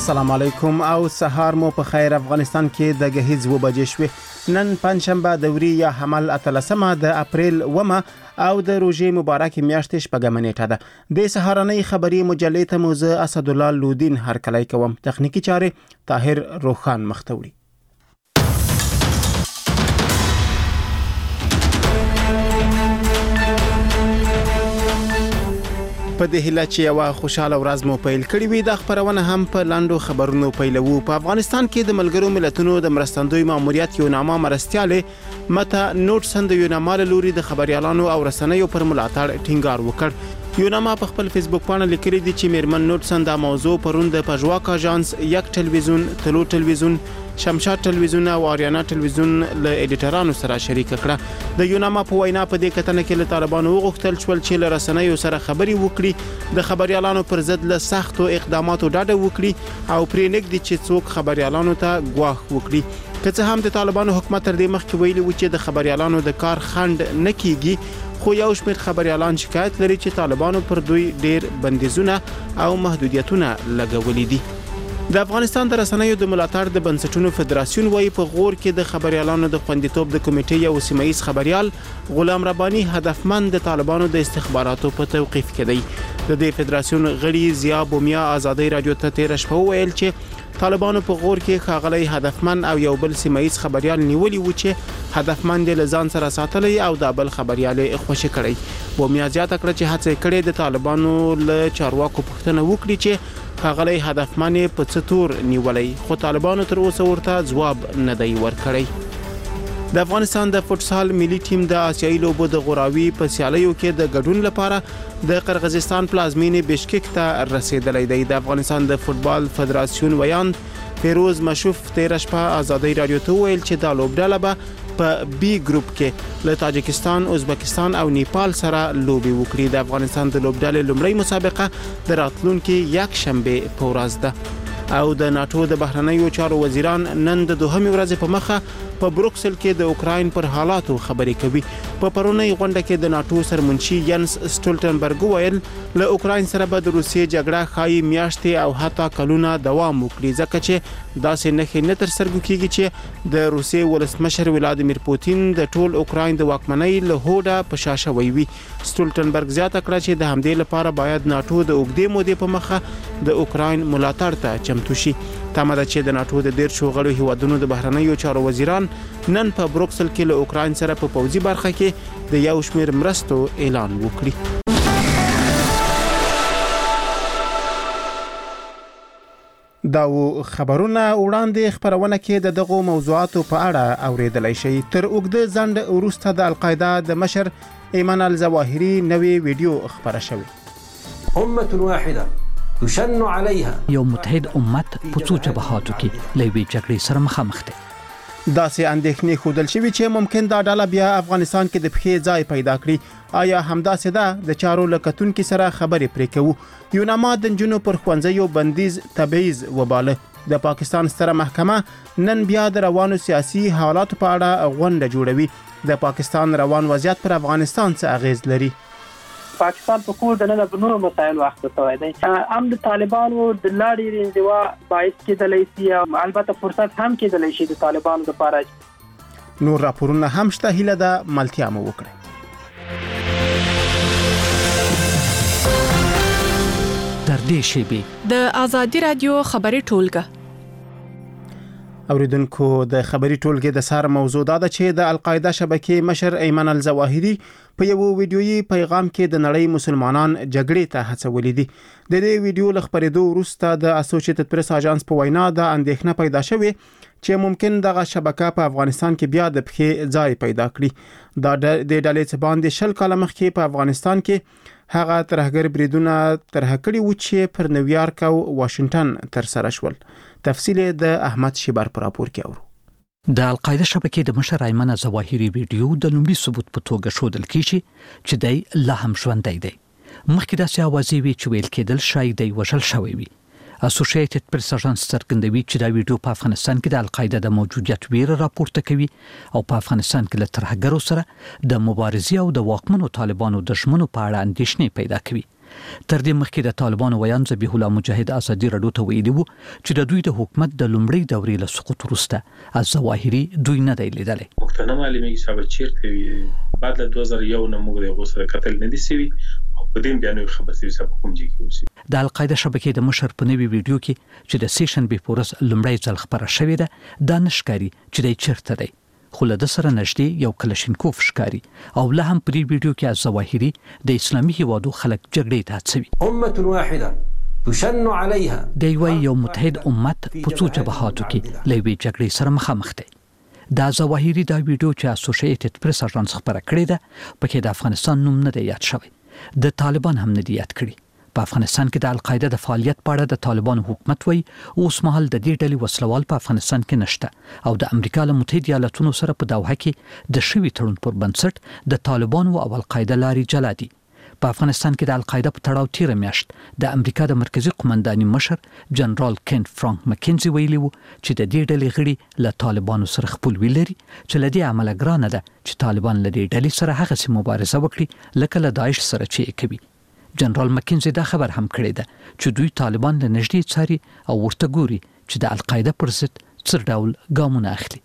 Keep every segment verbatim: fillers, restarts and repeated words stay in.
السلام علیکم او سهار مو په خیر. افغانستان کې د غهیز و بجې شوې. نن پنځشنبه دوري یا حمل اتلسمه د اپریل ومه او د روزې مبارک میاشتې شپږمه نیټه ده. د سهارنۍ خبري مجلې ته موزه اسد الله لودین هرکلی کوم. تخنیکی چارې طاهر روخان مختوړي. په دې هیله چې یو خوشاله ورځ مو پیل کړی وي. د خبرونه هم په لاندو خبرونو پیلوو. په افغانستان کې د ملګرو ملتونو د مرستندوی ماموریت یو نامه مرستياله متا نوټسن د یو نامه لوري د خبريالانو او رسنیو پر ملاتړ ټینګار وکړ. یو نامه په خپل فیسبوک باندې لیکلي دي چې میرمن نوټسن د موضوع پروند د پژواک اژانس یک ټلویزیون تلو ټلویزیون شمشاد ټلویزیون او آریانا ټلویزیون له ایډیټرانو سره شریک کړه. د یو نامه په وینا په دې کتنه کې له طالبانو وغوښتل شول چې له رسنیو سره خبري وکړي، د خبريالانو پر ضد له سختو اقداماتو ډاډه وکړي او پرې نګدي چې څوک خبريالانو ته ګواښ وکړي. که څه هم د طالبانو حکومت تر دې مخکې ویلي و چې د خبريالانو د کار خند نه کیږي، خو یو شمېر خبريالان شکایت لري چې طالبانو پر دوی ډیر بندیزونه او محدودیتونه لګولي دي. د افغانستان د رسنیو د ملاتړ د بنسټونو فدراسیون وايي په غور کې د خبريالانو د خوندیتوب د کمیټې یو سیمایي خبريال غلام رباني هدفمند د طالبانو د استخباراتو په توقيف کې دی. د دې فدراسیون غړي ضیا بومیا آزادۍ رادیو ته تیر شپه ویل چې طالبانو په غور کې خاغلی هدفمند او یو بل سیمایي خبريال نیولي و چې هدفمند له ځان سره ساتلی او د بل خبريال خوشی کړی. بومیا زیاته کړه چې هڅه کړې د طالبانو له چارواکو پوښتنه وکړي چې خاغلی هدفمند په څتور نیولای، خو طالبانو تر اوسه ورته ځواب نه دی ورکړی. د افغانستان د فوتسال ملي ټیم د آسیایي لوبو د غوراوي په سیالیو کې د ګډون لپاره د قرغیزستان پلازمینې بشکک ته رسیدلی دی. د افغانستان د فوتبال فدراسیون ویان فیروز مشوف تیر شپه آزادۍ رادیو ته ویل چې دا لوبډله به په بی ګروپ کې له تاجکستان، ازبکستان او نیپال سره لوبي وکړي. د افغانستان د لوبډلې لومړی مسابقه د راتلونکي یک شنبه په ورځ ده. او د ناتو د بهرنیو چارو وزیران نن د دوهمې ورځې په مخه په بروکسل کې د اوکراین پر حالاتو خبرې کوي. په پرونی غونډه کې د ناتو سرمنشي ینس سټولټنبرګ ویل له اوکراین سره به د روسیې جګړه خای میاشتې او حتی کلونه دوام وکړي، ځکه چې داسې نه نه تر سرګو کیږي چې د روسیې ولسمشر ولادیمیر پوتین د ټول اوکراین د واکمنۍ له هوډه په شاشه وي. سټولټنبرګ زیاته کړه چې د همدې لپاره باید ناتو د اوګدې مودې په مخه د اوکراین ملاتړ ته چمتو شي. تمه ده چې د ناتو د ډیر شوغړو هیوادونو د بهرنیو چارو وزیران نن په بروکسل کې له اوکراین سره په پوځي برخه کې د یو شمېر مرستو اعلان وکړي. دا خبرونه وړاندې خبرونه کې د دغو موضوعاتو په اړه اوریدلای شي. تر اوږده ځنډ وروسته د القاعده د مشر ایمن الظواهري نوې ویډیو خبره شوې. امه واحده تشن عليها، یو متحد امت په څو جبهاتو کې لوي جګړې سره مخامخ دي. داسې اندېښنې ښودل شوي چې ممکن دا ډله بیا افغانستان کې د پخې ځای پیدا کړي. آیا همداسې ده؟ د چارو لکتونکو سره خبرې پرې کوو. یو نامه د نجونو پر ښوونځیو بندیز تبعیض وباله. د پاکستان ستره محکمه نن بیا د روانو سیاسي حالاتو په اړه غونډه جوړوي. د پاکستان روان وضعیت پر افغانستان څه اغیز لري؟ پاکستان په کور د نه بنو مسایل وخت ته دی. ام د طالبانو د لاړې انزوا باعث کېدلی شي، البته فرصت هم کېدلی شي د طالبانو لپاره. نور راپورونه هم شته، هیله ده ملتیا مو وکړي. در دې شیبې د آزادي رادیو خبري ټولګه اوریدونکو د خبري ټولګې د سار موضوع دا ده چې د القاعده شبکې مشر ایمن الظواهري په یو ویډیويي پیغام کې د نړۍ مسلمانان جګړې ته هڅولې دي. د دې ویډیو له خبرېدو وروسته د اسوسییټډ پریس اژانس په وینا د اندېښنه پیدا شوې چې ممکن دغه شبکه په افغانستان کې بیا د پخې ځای پیدا کړي. دا د ډلې څخه باندې شل کاله مخکې په افغانستان کې هغه ترهګر بریدونه ترهه کړي و چې پر نیویارک او واشنگټن تر سره شول. تفصیل د احمد شیبر پر راپور کې اورو. د القاعده شبکې د مشر ایمن الظواهري ویډیو د لومړي ثبوت په توګه ښودل کیږي چې دی لا هم ژوندی دی. مخکې داسې اوازې وي چې ویل کېدل شاید دی وژل شوی وي. اسوسییټډ پریس اژانس څرګندوي چې دا ویډیو په افغانستان کې د القاعده د موجودیت ویره راپورته کوي او په افغانستان کې له ترهګرو سره د مبارزې او د واکمنو طالبانو د ژمنو په اړه اندېښنې پیدا کوي. تر دې مخکې د طالبانو ویان ذبیح الله مجاهد ازادي رادیو ته ویلي وو چې د دوی د حکومت د لومړۍ دورې له سقوط وروسته الظواهري دوی نه دی لیدلی. مختنه معلومیږي چې چیرته وي بعد له دوه زره یو نه موږ د غوسه قتل نه دي سوي او په دې بیانوي خبرې سوي چې کوم ځای کې اوسي. د القاعده شبکې د مشر په نوي ویډیو کې چې د سیشن بي پورس لومړی ځل خبره شوې ده دا نشکاري چې د چیرته دی خو له سره نږدې یو کلشینکوف ښکاري او له هم په دې ویډیو کې الظواهري د اسلامي هیوادو خلک جګړې ته هڅوي. امه واحده تشن عليها د یو یو متحد امت په څو جبهاتو کې لوي جګړې سره مخامخ دي. دا ظواهري دا ویډیو چې اسوسییټډ پریس اژانس خبره کړې ده پکې د افغانستان نوم نه دی یاد شوی. د طالبان هم نه دی یاد کړی. په افغانستان کې د القاعده د فعالیت په اړه د طالبانو حکومت وایي اوس مهال د دې ډلې وسلوال په افغانستان کې نشته او د امریکا له متحده ایالاتونو سره په دوحه کې د شوي تړون پر بنسټ د طالبانو او القاعده لارې جلا دي. په افغانستان کې د القاعده په تړاو تیر میاشت د امریکا د مرکزی قومنداني مشر جنرال کینټ فرانک مکینزي ویلي وو چې د دې ډلې غړي له طالبانو سره خپلوي لري چې له دې عمله ګرانه ده چې طالبان له دې ډلې سره هغه سي مبارزه وکړي لکه له داعش سره چې کوي. جنرال مکینزي دا خبر هم کړی ده چې دوی طالبان له نږدې څاري او ورته ګوري چې د القاعده پر ضد څه ډول ګامونه اخلي.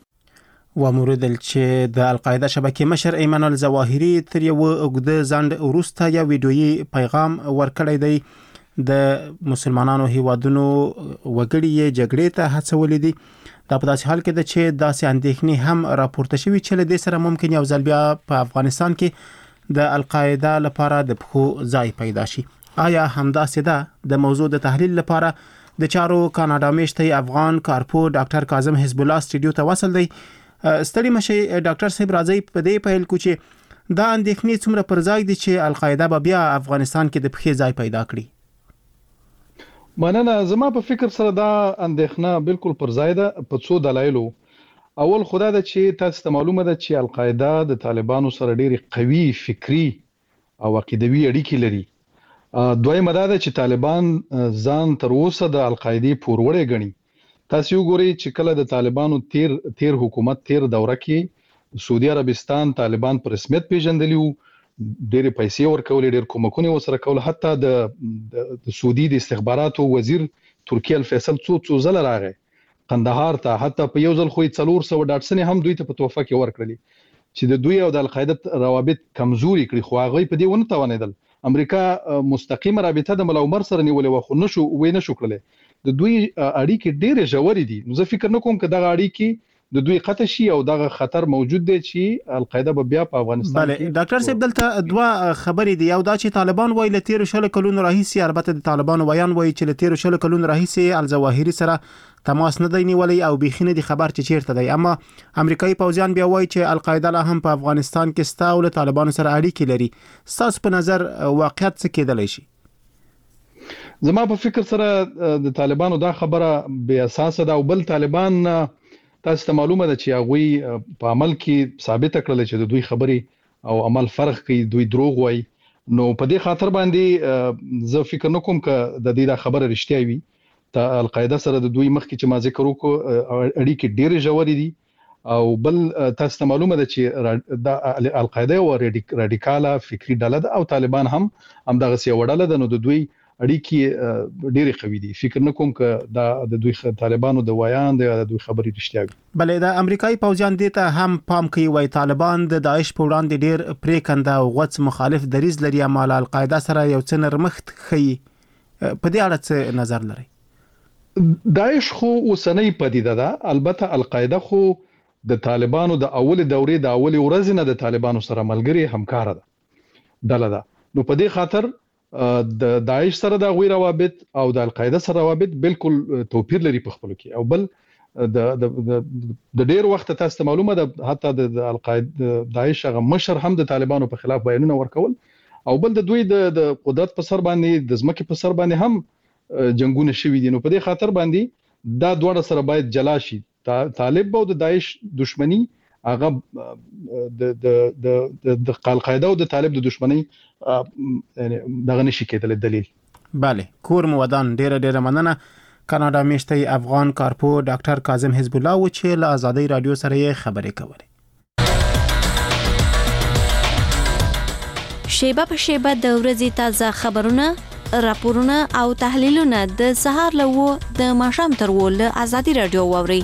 وموردل چې د القاعده شبکې مشر ایمن الظواهري تر یو اوږده ځنډ وروسته یو ویډیويي پیغام ورکړی دی د مسلمانانو هیوادونو وګړي یې جګړې ته هڅولې دي. دا په داسې حال کې ده چې داسې اندېښنې هم راپورته شوي چې له دې سره ممکن یو ځل بیا په افغانستان کې د القاعده لپاره د پخو ځای پیدا شي. آیا همداسې ده؟ د موضوع د تحلیل لپاره د چارو کاناډا میشتي افغان کارپو ډاکټر کاظم حزب الله سټډیو ته وصل دی. ستړي مشي ډاکټر صاحب راځي په دې پیل کو چې دا اندېښنې څومره پر ځای دي چې القاعده به بیا افغانستان کې د پخې ځای پیدا کړي. مننه. زما په فکر سره دا اندېښنه بالکل پر ځای ده په څو دلایلو. اول خدا ده چې تاسو ته معلومه ده چې القاعده د طالبانو سره ډېری قوي فکری او عقیدوي اړیکې لري. دویمه دا ده چې طالبان ځان تر اوسه د القاعده پوروړی ګڼي. تاسو وګورئ چې کله د طالبانو تیر تیر حکومت تیر دوره کې سعودي عربستان طالبان پر رسمیت پیژندلی وو، ډېر پیسې ورکولې، ډېر کومکونه وسره کول. حتی د سعودي د استخباراتو وزیر ترکیه الفیصل څو څو ځله راغی قندهار ته، حتی په یو ځل خو څلور سوه ډاټسن هم دوی ته په توفه کې ورکړلې چې د دوی او د القاعده روابط کمزوري کړي. خو هغه په دې ونه توانېدل. امریکا مستقیم رابطه د ملا عمر سره نیولې و خو نشو وې نشو کړلې. د دوی اړیکې ډېرې ژورې دي. نو زه فکر نکوم چې دغه اړیکې د دوی قطع شي او دغه خطر موجود دی چې القاعده به بیا په افغانستان کې. بله ډاکټر صاحب دلته دوه خبرې دي. یو دا چې طالبان وایي له تیر شل کلونو راهیسې، البته د طالبانو ویان وایي چې له تیر شل کلونو راهیسې الظواهري سره تماس نه دی نیولای او بيخي نه دي خبر چې چیرته دی. اما امریکایي پوځیان بیا وایي چې القاعده لا هم په افغانستان کې ستا او له طالبانو سره اړیکې لري. ستاسو په نظر واقعیت څه کېدلی شي؟ زما په فکر سره د طالبانو دا خبره بے اساس ده. او بل طالبان تاسو ته معلومه ده چې هغه په عمل کې ثابت کړل چې د دوی خبرې او عمل فرق کوي، دوی دروغ وایي. نو په دې خاطر باندې زه فکر نکوم چې د دې خبره رښتیا وي. ته القاعده سره د دوی مخکې چې ما ذکر وکړو اړیکې ډېرې ژورې دي. او بل تاسو ته معلومه ده چې د القاعده او رادیکاله فکری ډله ده او طالبان هم هم دغه سی وړاله ده. نو د دوی اړیکې ډېرې قوي دي. فکر نکوم چې دا د دوی طالبانو د ویان د دوی خبرې رښتیا وي. بلې د امریکایي پوځیان دې ته هم پام کوي، وایي طالبان د داعش په وړاندې ډېر پریکنده او غوڅ مخالف دریځ لري، اما له القاعده سره یو څه نرمښت ښیي. په دې اړه څه نظر لري؟ داعش خو اوسنۍ پدیده ده. البته القاعده خو د طالبانو د اول دورې د اول ورځې نه د طالبانو سره ملګری همکار ده ډله ده. نو په دې خاطر د داعش سره د غوی روابط او د القاعده سره روابط بالکل توپیر لري په خپل کې. او بل د د ډېر وخت تاسو ته معلومه ده حتی د القاعده داعش هغه مشر هم د طالبانو په خلاف بیانونه ورکول. او بل د دوی د قدرت په سر باندې د ځمکې په سر باندې هم جنگونه شوي دي. نو په دې خاطر باندې دا دواړه سره باید جلا شي. طالب او د داعش دشمنی هغه د د د القاعده او د طالب د دشمنی یعنی دغه نشي کېدل دلیل. بله کور مو ودان. ډیره ډیره مننه. کاناډا میشتي افغان کارپو ډاکټر کاظم حزب الله و چې له آزادۍ رادیو سره یې خبرې کولې. شیبه په شیبه د ورځې تازه خبرونه راپورونه او تحلیلونه د سهار له و د ماښام تر و له ازادي رادیو واوري.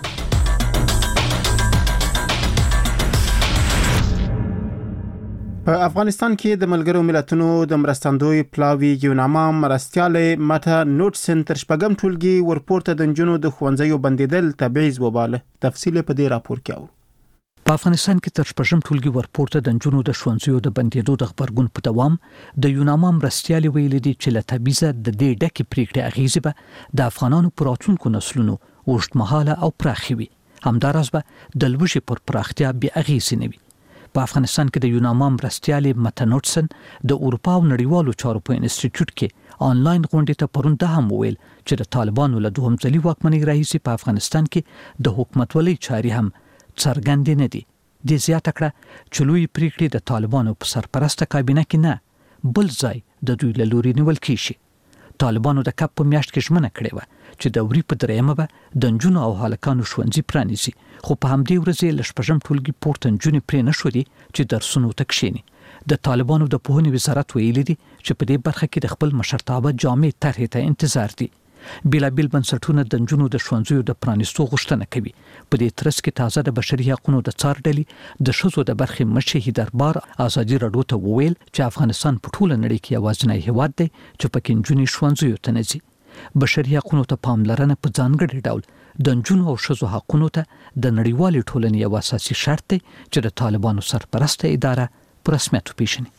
په افغانستان کې د ملګرو ملتونو د مرستندوی پلاوی یوناما مرستیاله ماته نوټ سنټر شپږم ټولګي ورپورته د جنونو د خوندزیو بندیدل تبعیض وباله. تفصیل په دې راپور کې اورو. په افغانستان کې تر شپږم ټولګي ورپورته د جنونو د خوندزیو د بندیدو د خبرګون په دوام د یوناما مرستیاله ویل دي چې له تبعیض د دې ډکه پریکړه اغیزه به د افغانانو پر راتلونکو نسلونو اوږدمهاله او پراخوي. همدارس به د لوږې پر پراختیا به اغیزه نه وي. په افغانستان کې د یوناما مرستیالې متنوټسن د اروپا او نړیوالو چارو په انسټیټیوټ کې آنلاین غونډې ته پرون د هم ویل چې د طالبانو له دوهم ځلي واکمنۍ راهیسې په افغانستان کې د حکومتولۍ چاري هم څرګندې نه دي. د زیاته کړه چې لوی پریکړې د طالبانو په سرپرسته کابینه کې نه بل ځای د دوی له لوري نیول کیږي. طالبانو د کپ په میاشت کې ژمنه کړې و چې د وری په دریمه به د جنونو او هلکانو ښوونځي پرانیزي، خو په همدې ورځ له شپږم ټولګي پورته جنونې پرې نه شو دي چې درسونو ته کښیني. د طالبانو د پوهنې وزارت ویلي دي چې په دې برخه کې د خپل مشرتابه جامع طرحې ته انتظار دي. بېلابېل بنسټونه د جنونو د ښوونځیو د پرانیستو غوښتنه کوي. په دې ترڅ کې تازه د بشري حقوقو د څار ډلې د ښځو د برخې مشر دربار ازادي راډیو ته وویل چې افغانستان په ټوله نړۍ کې یوازینی هیواد دی چې پکې نجونې ښوونځیو ته نه ځي. بشري حقوقو ته پاملرنه په ځانګړي ډول د نجونو او ښځو حقوقو ته د نړیوالې ټولنې یو اساسي شرط دی چې د طالبانو سرپرسته اداره په رسمیت وپیژني.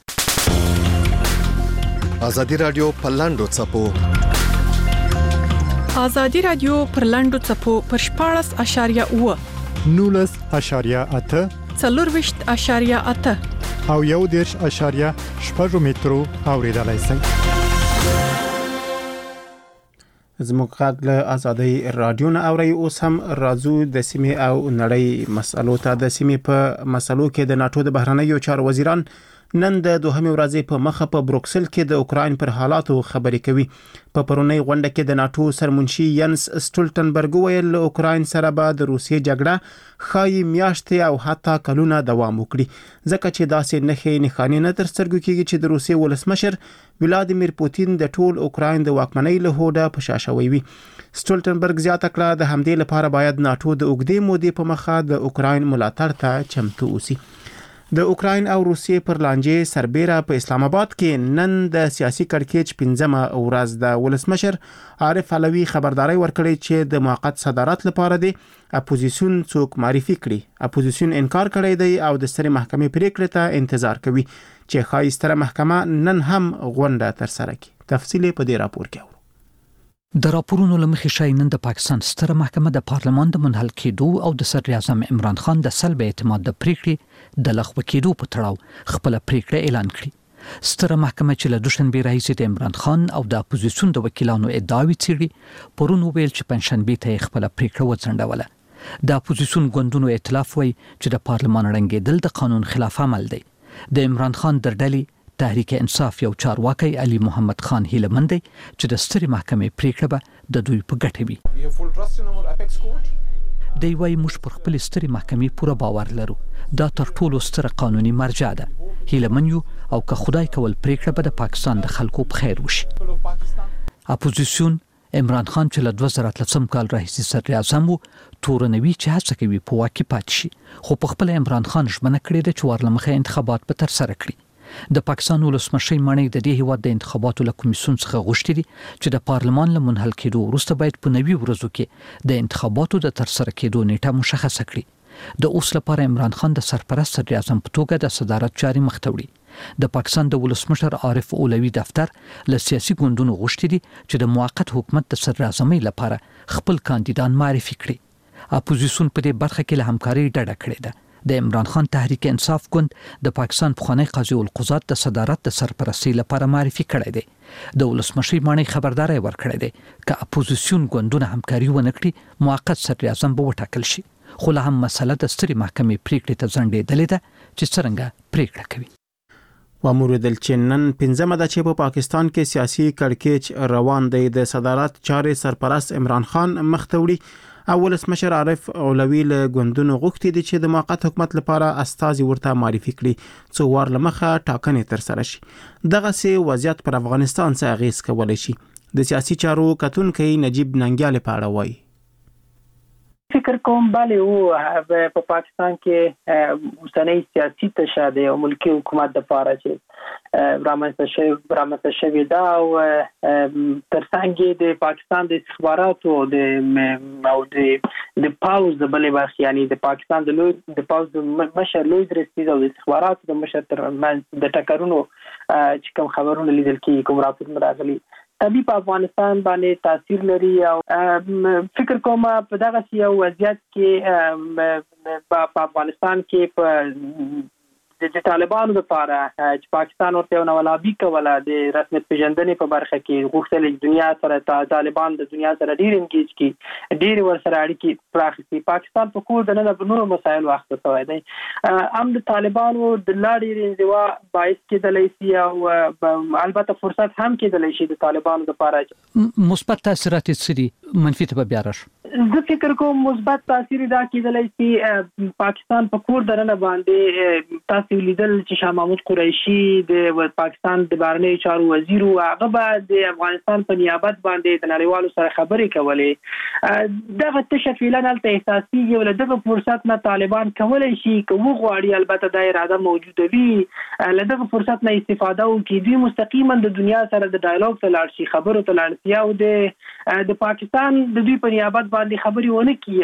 ازادي راډیو په لاندو څپو ازادي راډیو پر لاندو څپو پر شپاړس اشاریه اوه نولس اشاریه اته څلورویشت اشاریه اته او یو دېرش اشاریه شپږ مترو اوریدلای شئ. زموږ غږ له ازادي راډیو نه اوري. اوس هم راځو د سیمې او نړۍ مسلو ته. د سیمې په مسلو کې د ناتو د بهرنیو چارو وزیران نن د دوهمې ورځې په مخه په بروکسل کې د اوکراین پر حالاتو خبرې کوي. په پرونی غونډه کې د ناتو سرمنشي ینس سټولټنبرګ ویل له اوکراین سره به د روسیې جګړه خای میاشتې او حتی کلونه دوام وکړي، ځکه چې داسې نښې نښانې نه تر سترګو کېږي چې د روسیې ولسمشر ولادیمیر پوتین د ټول اوکراین د واکمنۍ له هوډه په شا شوی وي. سټولټنبرګ زیاته کړه د همدې لپاره باید ناتو د اوږدې مودې په مخه د اوکراین ملاتړ ته چمتو اوسي. د اوکراین او روسیې پر لانجې سربېره په اسلام آباد کې نن د سیاسي کړکېچ پنځمه ورځ د ولسمشر عارف علوي خبرداري ورکړې چې د موقت صدارت لپاره د اپوزیسیون څوک معرفي کړي. اپوزیسیون انکار کړی دی او د سترې محکمې پریکړې ته انتظار کوي چې ښایي ستره محکمه نن هم غونډه ترسره کړي. تفصیل په دې راپور کې اورو. د راپورونو لمخې شای نن د پاکستان ستره محکمه د پارلمان د منحل کېدو او د صدر اعظم عمران خان د سلب اعتماد د پریکړې د لغوه کېدو په تړاو خپل پریکړه اعلان کړې. ستره محکمه چې له دوشنبه راهیسې د عمران خان او د اپوزیسیون د وکیلانو ادعاوې څېړي، پرون ویل چې پنځشنبه ته خپل پریکړه وڅنډوله. د اپوزیسیون ګوندونو ائتلاف وایي چې د پارلمان رنګېدل د قانون خلاف عمل دی. د عمران خان در ډلې تحریک انصاف یو چارواکي علي محمد خان هیلمند دی چې د سترې محکمې پریکړه به د دوی په ګټه وي. دی وايي موږ پر خپل سترې محکمې پوره باور لرو. دا تر ټولو ستره قانوني مرجع ده. هیلمند یو او که خدای کول پریکړه به د پاکستان د خلکو په خیر وشي. اپوزیسیون عمران خان چې له دوه زره اتلسم کال راهیسې صدر اعظم وو تورنوي چې هڅه کوي په واک کې پاتې شي، خو په خپل عمران خان ژمنه کړې ده چې ورلمخه انتخابات به ترسره کړي. د پاکستان ولسمشر مانی د دې هیواد د انتخاباتو له کمیسیون څخه غوښتي دي چې د پارلمان له منحل کېدو وروسته باید په نوي ورځو کې د انتخاباتو د ترسره کېدو نیټه مشخصه کړي. د اوس لپاره عمران خان د سرپرست صدر اعظم په توګه د صدارت چاري مخ ته وړي. د پاکستان د ولسمشر عارف علوي دفتر له سیاسي ګوندونو غوښتي دي چې د موقت حکومت د صدر اعظمۍ لپاره خپل کاندیدان معرفي کړي. اپوزیسیون په دې برخه کې له همکاري ډډه کړې ده. د عمران خان تحریک انصاف ګوند د پاکستان پخوانی قاضي القضات د صدارت د سرپرستی لپاره معرفي کړی دی. د ولسمشر مانی خبرداري ورکړی دی چې اپوزیسیون ګوندونه همکاري ونه کړي موقت صدر اعظم به وټاکل شي. خو له هم مسله د سترې محکمې پریکړې ته ځنډېدلې ده چې څرنګه پریکړه کوي. واموردل چې نن پنځمه ده چې په پاکستان کې سیاسي کړکېچ روان دی. د صدارت چارې سرپرست عمران خان مخ ته وړي ولسمشر عارف علوي له ګوندونو غوښتي دي چې د موقت حکومت لپاره استازي ورته معرفي کړي څو وار لمخه ټاکنې تر سره شي. دغه سي وضعیت پر افغانستان څخه اغیز کولای شي. د سیاسي چارو کتونکي نجیب ننګیال په اړه وایي. فکر کوم bale او په پاکستان کې اوسنۍ سیاسي تشادې او ملکی حکومت د پاره چې رامنځته شوی رامنځته شوی دا او ترڅنګ د پاکستان د استخباراتو د او د د پاوز د بلې برخې یعنی د پاکستان د لوی د پاوز د مشر لوی درستي او د استخباراتو د مشر تر منځ د ټکرونو چې کوم خبرونه لیدل کیږي کوم راپورونه راغلي طبي په افغانستان باندې تاثیر لري او فکر کوم په دغه یو وضعیت کې په افغانستان کې په د طالبانو لپاره چې پاکستان ورته یو نولابي کوله د رسمیت پیژندنې په برخه کې غوښتل دنیا سره طالبان د دنیا سره ډیر انګیج کی ډیر ورسره اړیکې پراخې پاکستان په کور د نه د نورو مسایل وخت ته دی ام د طالبانو د لاړې انزوا باعث کېدلی شي او البته فرصت هم کېدلی شي د طالبانو لپاره مثبت تاثیرات سری منفي ته بیا راش زه فکر کوم مثبت تاثیر دا کېدلی شي پاکستان په کور د نه باندې تاسو لیدل چې شاه محمود قریشي د پاکستان د بهرنیو چارو وزیر او هغه به د افغانستان په نیابت باندې د نړیوالو سره خبرې کولې دغه تشفیلن الته احساسي یو له دغه فرصت نه طالبان کولای شي کوم غواړي البته د اراده موجوده وي له دغه فرصت نه استفاده وکړي دوی مستقیما د دنیا سره د ډایالوګ ته لاړ شي خبرو ته لاړ شي او د د پاکستان د دوی په نیابت باندې خبرې ونه کړي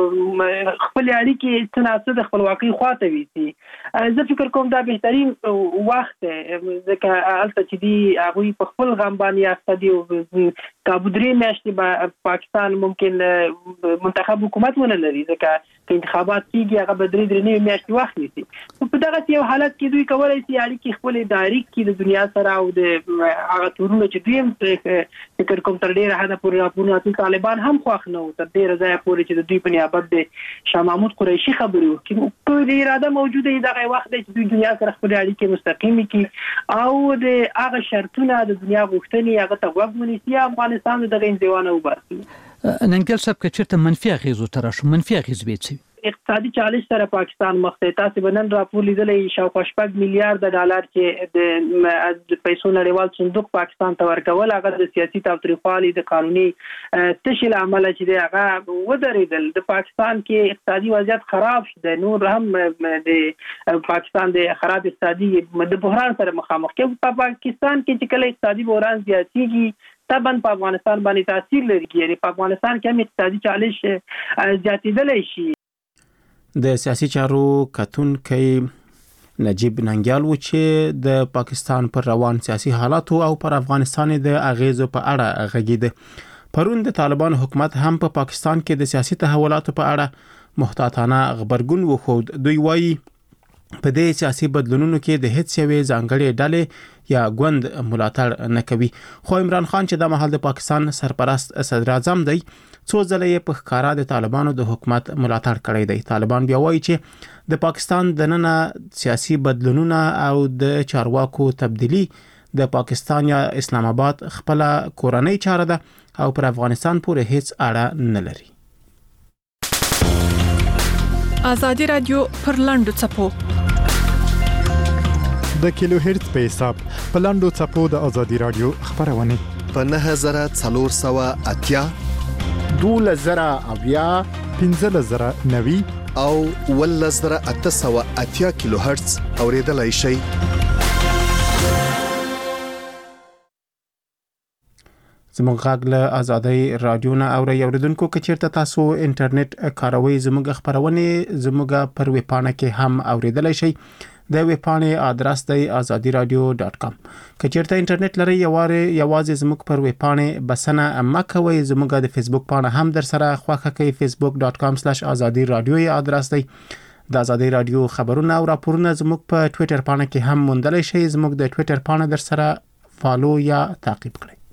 او خپل اړیکې تناسب د خپلواکۍ خواته وي زه فکر کوم دا بهترین وخت ځکه البته چې دی هغه په خپل غم باندې اخته دي کابو درې میاشتې به پاکستان ممکن منتخب حکومت ونه لري ځکه چې انتخابات کیږي هغه به درې درې میاشتې وخت نیسي په دغه یو حالت کې دوی کولای شي اړیکې خپل ډایرکټ کې د دنیا سره او د هغه تورونه چې دوی هم فکر کوم تر ډیره حد پورې راپورونه طالبان هم خوښ نه وو تر ډیره ځای پورې چې د دوی په نیابت د شاه محمود قریشي خبرې وکړي په اراده موجوده دغه وخت چې دوی دنیا سره خپل اړیکې مستقیم کړي او د هغه شرطونه د دنیا غوښتنې هغه ته وګ ونیسي افغانستان دغه انځوانه وباسي ننګل صاحب که چیرته منفي اغیزو تر شو منفي اغیز به څه اقتصادي چالش سره پاکستان مخ ته تاسو بنن راپور لیدلې شاوخوا شپږ میلیارډ ډالر چې د پیسو نړیوال صندوق پاکستان ته ورکول هغه د سیاسي تاوتریخوالي د قانوني تشکیل عمل چې هغه ودرېدل د پاکستان کې اقتصادي وضعیت خراب شوه نور هم د پاکستان د خراب اقتصادي د بحران سره مخامخ کې په پاکستان کې چې کله اقتصادي بحران زیاتېږي طبعا په افغانستان باندې تاثیر لري یعنی په افغانستان کې هم اقتصادي چالش زیاتېدلی شي. د سیاسي چارو کتونکي نجیب ننګیال و چې د پاکستان پر روان سیاسي حالات او پر افغانستان د اغیزو په اړه غږیده. پرون د طالبان حکومت هم په پا پاکستان کې د سیاسي تحولاتو په اړه محتاطانه خبرګون وښود. دوی وایي په دې سیاسي بدلونونو کې د هیڅ یوې ځانګړې ډلې یا ګوند ملاتړ نه کوي. خو عمران خان چې د مهال د پاکستان سرپرست صدر اعظم دی څو ځله یې په ښکارا د طالبانو د حکومت ملاتړ کړی دی. طالبان بیا وایي چې د پاکستان د نن سیاسي بدلونونه او د چارواکو تبدیلی د پاکستان یا اسلام آباد خپل کورنۍ چاره ده او پر افغانستان پورې هیڅ اړه نه لري. آزادی رادیو پر لاندو چپو د کیلو هرتز په حساب په لاندو چپو د آزادی رادیو خبرونه په نه هزار څلور سوه اتیا دوله زره اویا پنځه زره نوي او ول زره اته سوه اتیا کیلو هرتز اوریدلای شي. زموږ غږ له آزادۍ رادیو نه اوري اوریدونکو که چیرته تاسو انټرنیټ کاروي زموږ خبرونه زموږ پر ویب پاڼه کې هم اوریدلای شي. د ویب پاڼې آدرس دی azadi radio dot com. که چیرته انټرنیټ لري یواره یوازې زموږ پر ویب پاڼه بسنه مکوي زموږ د فیسبوک پاڼه هم در سره خواخه کوي facebook dot com slash azadi radio یې آدرس دی. د آزادۍ رادیو خبرونه او راپورونه زموږ په ټوئیټر پاڼه کې هم موندلای شئ. زموږ د ټوئیټر پاڼه در سره فالو یا تعقیب کړئ.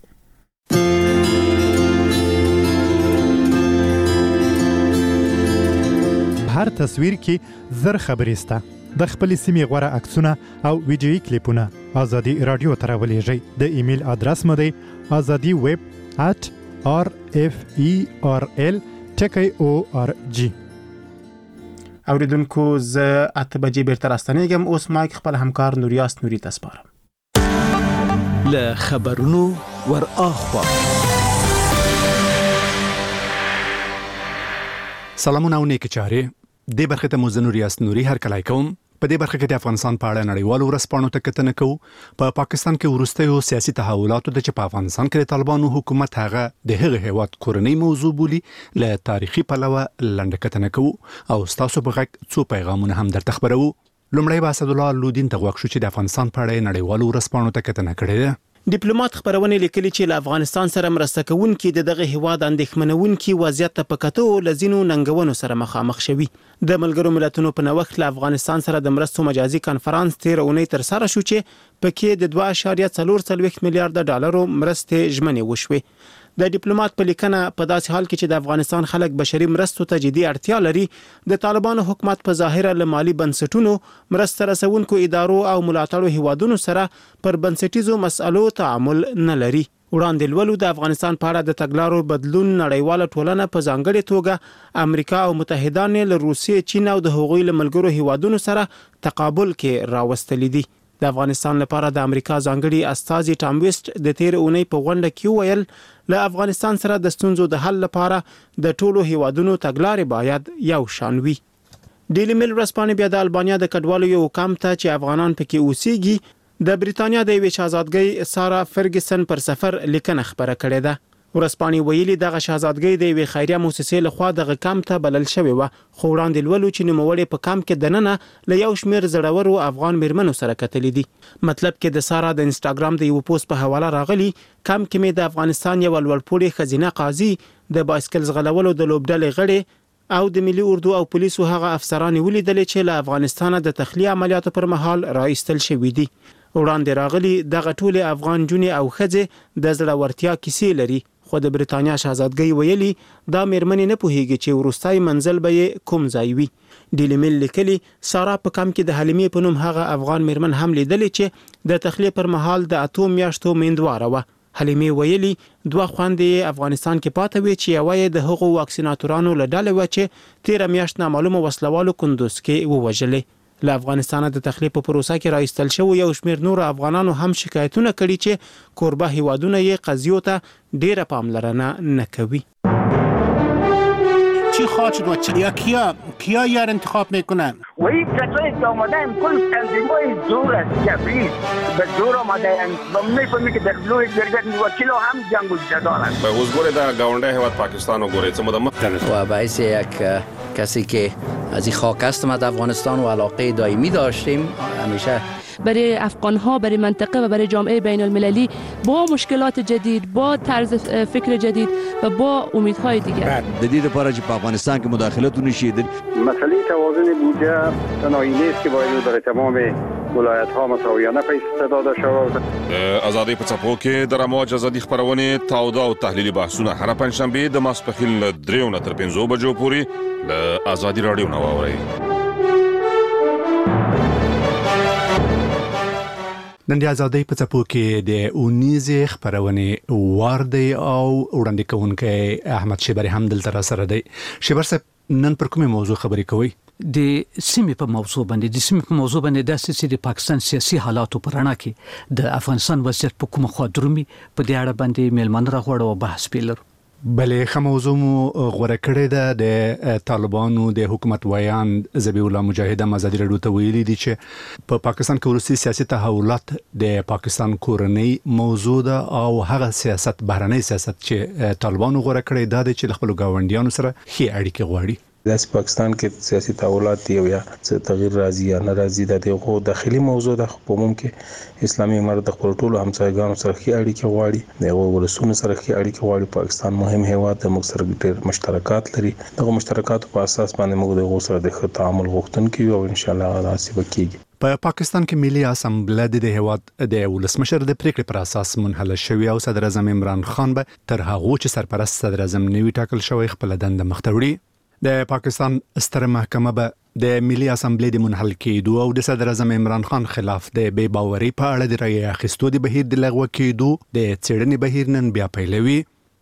هر تصویر کې زر خبرې سته. د خپل سیمې غوړه عکسونه او ویډیوي کلیپونه آزادي رادیو ته راولېږئ. د ایمیل ادرس مو دی azadiweb at r f e r l ټکی او ار جی. اوریدونکو ز اته بجې بیرته راستنېږم. اوس مایک خپل همکار نوریاس نوري ته سپارم. له خبرونو ور اخوا. سلامونه او نیک چارې. د برخه ته مو نوریاس نوري هر کله کوم. په دې برخه کې د افغانستان په اړه نړیوالو ورځپاڼو ته کتنه کوو. په پاکستان کې وروستیو سیاسي تحولاتو د چې په افغانستان کې د طالبانو حکومت هغه د هغه هیواد کورنۍ موضوع بولی له تاریخي پلوه لنډه کتنه کوو او تاسو په غږ څو پیغامونه هم درته خبرو. لومړی به اسد الله لودین ته غوښ شو چې د افغانستان په اړه نړیوالو ورځپاڼو ته کتنه کړې ده. ډیپلوماټ خبرونه لیکلي چې له افغانستان سره مرسته کوونکي د دغه هیواد اندېښمنونکي وضعیت ته په کتو لزینو ننګونو سره مخامخ شوي. د ملګرو ملتونو په نوښت له افغانستان سره د مرستو مجازي کانفرنس تیر اونۍ تر سره شو چې پکې د دوه اعشاریه څلور څلوېښت میلیارډ ډالرو مرستې ژمنې وشوې. د ډیپلوماټ په لیکنه په داسې حال کې چې د افغانستان خلک بشري مرستو ته جدي اړتیا لري، د طالبانو حکومت په ظاهره له مالی بنسټونو، مرسته رسونکو ادارو او ملاتړو هیوادونو سره پر بنسټیزو مسالو تعامل نه لري. وړاندې لولو د افغانستان په اړه د تګلارو بدلون نړیواله ټولنه په ځانګړې توګه امریکا او متحدان له روسیې، چین او د هغوی له ملګرو هیوادونو سره تقابل کې راوستلې دي. د افغانستان لپاره د امریکا ځانګړي استازي ټام ویسټ د تیر اونۍ په غونډه کې ویل له افغانستان سره د ستونزو د حل لپاره د ټولو هیوادونو تګلارې باید یو شان وي. ډیلی میل ورځپاڼه بیا د البانیا د کډوالو یو کمپ ته چې افغانان پکې اوسېږي د بریتانیا د یوې شاهزادګۍ سارا فرګسن پر سفر لیکنه خبره کړې ده. ورځپاڼې ویلي دغه شاهزادګۍ د یوې خیریه موسسې لخوا دغه کمپ ته بلل شوې وه، خو وړاندې لولو چې نوموړې په کمپ کې دننه له یو شمېر زړورو افغان میرمنو سره کتلې دي. مطلب کې د سارا د انسټاګرام د یو پوسټ په حواله راغلی، کمپ کې مې د افغانستان یو لوړپوړي ښځینه قاضي، د بایسکل ځغلولو د لوبډلې غړي او د ملي اردو او پولیسو هغه افسران ولیدلې چې له افغانستانه د تخلیه عملیاتو پر مهال راایستل شوي دي. وړاندې راغلي دغه ټولې افغان جونې او ښځې د زړورتیا کیسې لري، خو د بریتانیا شاهزادګۍ ویلي دا میرمنې نه پوهیږي چې وروستی منزل به یې کوم ځای وي. ډیلی میل لیکلي سارا په کم کې د حلیمې په نوم هغه افغان میرمن هم لیدلې چې د تخلیه پر مهال د اتو میاشتو میندواره وه. حلیمې ویلي دوه خویندې افغانستان کې پاتې وې چې یوه یې د هغو واکسیناتورانو له ډلې وه چې تیره میاشت نامعلومه وسلوالو کندوز کې ووژلې. له افغانستانه د تخلیه په پروسه کې راایستل شوی یو شمېر نور افغانانو هم شکایتونه کړي چې کوربه هیوادونه یې قضیو ته ډیره پاملرنه نه کوي. چی خواهد و یا کیا کیا یار انتخاب میکنن؟ و این کسایی که آمدن کل تنظیمای زور است، جبری به زور آمدن و میفهمی که در لوی گرگت وکیل هم جنگ و جدال است. به وزگوری در گاونده هیواد پاکستان و گوری چه مدام و باعث یک کسی که از این خاک هستم از افغانستان و علاقه دائمی داشتیم همیشه برای افغان‌ها، برای منطقه و برای جامعه بین المللی با مشکلات جدید، با طرز فکر جدید و با امیدهای دیگر. جدید لپاره چې په افغانستان کې مداخلت ونشي. مسئله توازن بودجه تنهایی نیست که باید برای تمام ولایت‌ها مساویانه پیش داده شود. آزادی په څپو کې د رموج ازادي خبرونه تاوده او تحلیلي بحثونه هر پنځشنبه د ماسپخیل دریو نه تر پنځو بجو پورې له آزادي رادیو نو اوري. نن د آزادۍ په څپو کې د اونیزې خبرونه واردی او وړاندې کوونکی احمد شیبری هم دلته را سره دی. شیبر صاحب نن پر کومه موضوع خبرې کوي؟ د سیمې په موضوع باندې د سیمې په موضوع باندې د سیاسي د پاکستان سیاسي حالاتو پر اړه کې د افغانستان وضعیت په کومه خوا درومي په دې اړه باندې میلمانه راغوړو او بحث پیلر. بلې خه موضوع مو غوړه کړې ده د طالبانو د حکومت ویان ذبیح الله مجاهد آزادي رادیو ته ویلي دي چې په پاکستان کې وروستي سیاسي تحولات د پاکستان کورنۍ موضوع ده او هغه سیاست بهرنۍ سیاست چې طالبانو غوړه کړې ده چې خپل ګاونډیانو سره ښې اړیکې غواړي. داس پاکستان کې سیاسي تحولات دی یا څه تغییر راځي یا ناراضي ده دغه داخلي موضوع ده. په عموم کې اسلامي امارت د خپل ټولو همسایګانو سره ښې اړیکې غواړي، دغه ولسونو سره ښې اړیکې غواړي. پاکستان مهم هیواد د موږ سره ډېر مشترکات لري، دغه مشترکاتو په اساس باندې موږ دغه سره د ښه تعامل غوښتونکي یو او ان شاء الله داسې وکړي. په پاکستان کې ملي اسمبلی د هیواد د ولسمشر د پریکړې پر اساس منحل شوی او صدر اعظم عمران خان به تر هغه چې سرپرست صدر اعظم نوی ټاکل شوی خپل دنده مختوړي. د پاکستان ستره محکمه به د ملي اسمبلی د منحل کېدو او د صدر اعظم عمران خان خلاف د بې باورۍ په اړه د رایې اخیستو د بهیر د لغوه کېدو د څېړنې بهیر نن بیا پیلوي.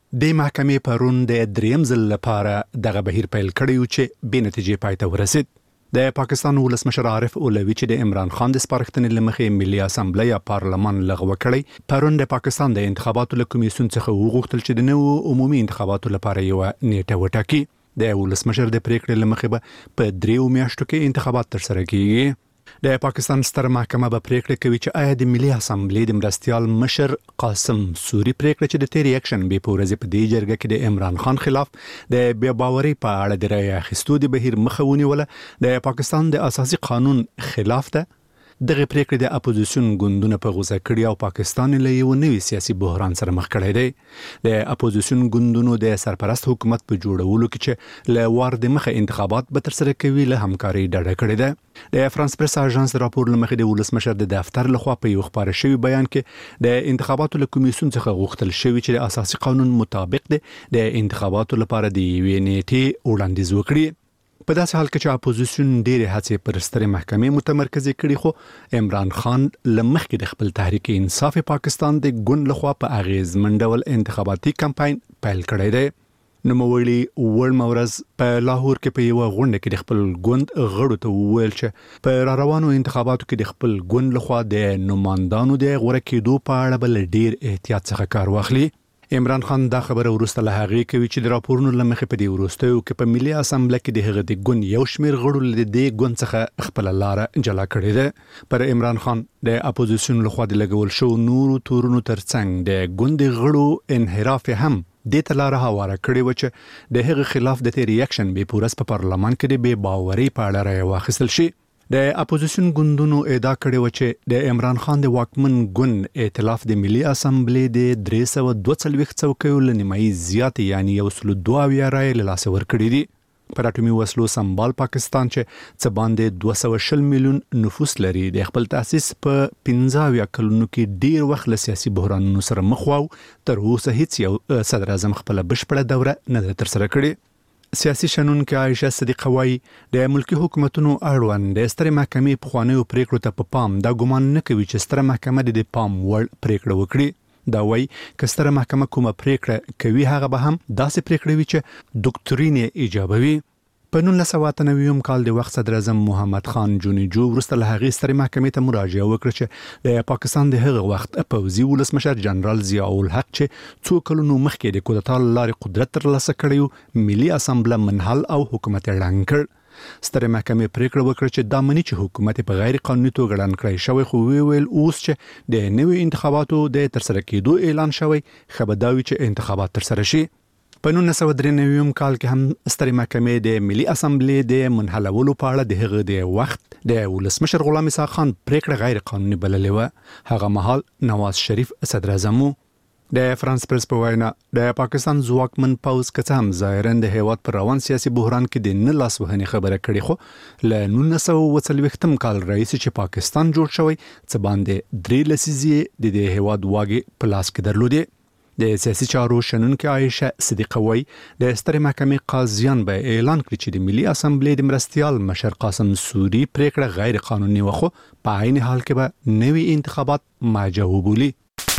د محکمې پرون د دریم ځل لپاره دغه بهیر پیل کړی چې بې نتیجې پای ته ورسید. د پاکستان ولسمشر عارف اولوی چې د عمران خان د سپارښتنې لمخې ملي اسامبلې یا پارلمان لغوه کړی، پرون د پاکستان د انتخاباتو له کمیسیون څخه وغوښتل چې د نوو عمومي انتخاباتو لپاره یو نیټه وټاکي. د ولسمشر د پریکړې لمخې به په دریو میاشتو کې انتخابات ترسره کیږي. د پاکستان ستر محکمه به پریکړه کوي چې آیا د ملي اسامبلې د مرستيال مشر قاسم سوري پریکړه چې د تیر اکشن به پورزه په دې جرګه کې د عمران خان خلاف د بیا باوري په اړه د رای اخیستو د بهیر مخاوني ولا د پاکستان د اساسي قانون خلاف ده. دغه پریکړه د اپوزیشن ګوندونو په غوسه کړی او پاکستان له یو نوي سیاسي بحران سره مخ کړی دی. د اپوزیشن ګوندونو د سرپرست حکومت په جوړولو کې چې له وار د مخه انتخابات به تر سره کوي له همکاري ډډه کړې ده. د فرانس پریس اژانس راپور لمخې د ولسمشر د دفتر لخوا په یو خبره شوی بیان کې د انتخاباتو له کمیسیون څخه غوښتل شوی چې د اساسي قانون مطابق دی د انتخاباتو لپاره د یوې نیټې وړاندیز وکړي. په داسې حال کې چې اپوزیشن ډېرې هڅې پر سترې محکمې متمرکزې کړي، خو عمران خان لمخکې د خپل تحریک انصاف پاکستان د ګوند لخوا په اغیزمن ډول انتخاباتي کمپاین پیل کړی دی. نوموړي وړ مورز په لاهور کې په یو غونډه کې د خپل ګوند غړو ته وویل چې په را روانو انتخاباتو کې د خپل ګوند لخوا د نمائندانو د غوړه کېدو په اړه بل ډېر احتیاط څخه کار واخلي. عمران خان دا خبره ورسته له هغې کوي چې د راپورونو لمخې په دې وروستیو کې په ملي اسامبله کې د هغه د ګوند یو شمېر غړو له دې ګوند څخه خپل لاره جلا کړې ده. پر عمران خان د اپوزیشن لخوا د لګول شو نورو تورونو ترڅنګ د ګوند غړو انحراف هم د تلاره هواره کړی و چې د هغه خلاف د تیر اکشن به پورس په پارلمان کې د بې باوري په اړه راي واخیستل شي. د اپوزیشن ګوندونو ادعا کړې و چې د عمران خان د واکمن ګوند ائتلاف د ملي اسامبلې د درې سوه دوه څلوېښت څوکیو له نیمایي زیات یعنی یو سل دوه اویا رای له لاسه ورکړي دي. پر اټومي وسلو سمبال پاکستان چې څه باندې دوه سوه شل میلیون نفوس لري د خپل تاسیس په پنځه اویا کلونو کې ډیر وخت له سیاسي بحرانونو سره مخ و. تر اوسه هیڅ یو صدر اعظم خپل بشپړه دوره نه ده ترسره کړې. سیاسي شنونکو عائشه صدیقه وايي د ملکی حکومتونو اړوند د ستر محکمې په خوانیو پریکړو ته په پام دا ګمان نه کوي چې ستر محکمه د پام وړ پریکړه وکړي. دا وايي چې ستر محکمه کومه پریکړه کوي هغه به هم داسې پریکړه وي چې ډاکټرین ایجابوي. په نولس سوه اته نوي کال د وخت صدر اعظم محمد خان جونیجو وروسته له هغې سترې محکمې ته مراجعه وکړه چې د پاکستان د هغه وخت پوځي ولسمشر جنرال ضیاء الحق چې څو کلونو مخکې د کودتا له لارې قدرت ترلاسه کړی ملي اسامبله منحل او حکومت اعلان کړ. سترې محکمې پریکړه وکړه چې دا مني چې حکومت په غیر قانوني توګه اعلان کړی شوی، خو ویل اوس چې د نوي انتخاباتو د ترسره کېدو اعلان شوی خبرداوي چې انتخابات ترسره شي. په نولس سوه درې نوي کال کې هم سترې محکمې د ملي اسامبلې د منحلولو په اړه د هغه د وخت د ولسمشر غلام اسحاق خان پریکړه غیر قانوني بللې و. هغه مهال نواز شریف صدر اعظم و. د فرانس پریس په وینا د پاکستان ځواکمن پوځ که هم ظاهرا د هیواد پر روان سیاسي بحران کې د نه لاس وهنې خبره کړې، خو له نولس سوه اوه څلوېښتم کال راهیسې چې پاکستان جوړ شوی څه باندې درې لسیزې د دې هیواد واګې په لاس کې درلودې. د سیاسي چارو شنونکو عائشه صدیقه وايي د سترې محکمې قاضیان به اعلان کړي چې د ملي اسامبلې د مرستيال مشر قاسم سوري پریکړه غیر قانوني و، خو په عین حال کې به نوي انتخابات ماجه وبولي.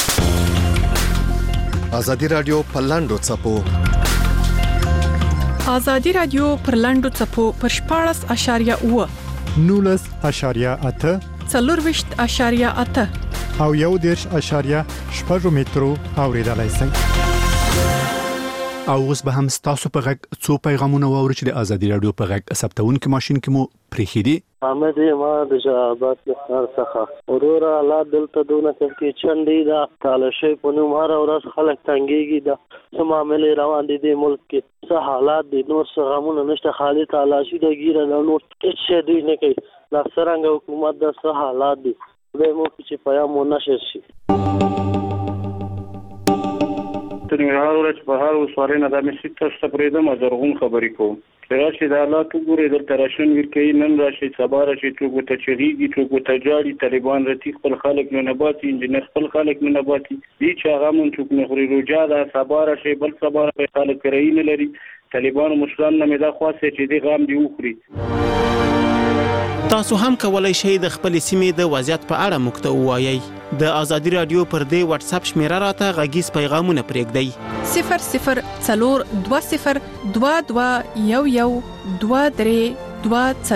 ازادي رادیو پرلاندو چپو ازادي رادیو پرلاندو چپو پر شپاړس اشاریه اوه نولس اشاریه اته څلور ویشت اشاریه اته او یو دیرش اشاریه شپږ مترو اوریدلای شئ. او اوس به هم تاسو په غږ څو پیغامونه واورئ چې د ازادي رادیو په غږ ثبتونکو ماشين کې مو پریخي دي. احمد ما د شهابات لخر څخه اورورا الله دلته دونه کې چنډي دا تالشي په نوم هر ورځ خلک تنګيږي دا څه معاملې روان دي د ملک کې څه حالات دي نور څه غمونه نشته خالي تالاشي د ګیره نور هیڅ شي دی نه کوي. لا څنګه حکومت د څه حالات دي به مو چې پیغام ونشي شي. تر نهار ورځ په هر وسوارې نه د مسجد ته سپریدم زرغون خبرې کوم. راشي د الله تو ګورې د تراشن ورکې نن راشي سبا راشي تو ته چریږي تو ته جاړي طالبان رتی خپل خلک نه نباتي انجنیر خپل خلک نه نباتي دي چې هغه مون څوک نه خوري روجا دا سبا راشي بل سبا په خلک کرای نه لري طالبان مشران نه مدا خاصه چې دي غام دی وخوري. تاسو هم کولای شئ د خپل سیمې د وضعیت په اړه موږ ته ووایئ. د ازادي رادیو پر دې واتس اپ شمیره راته غږیز پیغامونه پرېږدئ. صفر صفر څلور دوه صفر دوه دوه یو یو دوه درې دوه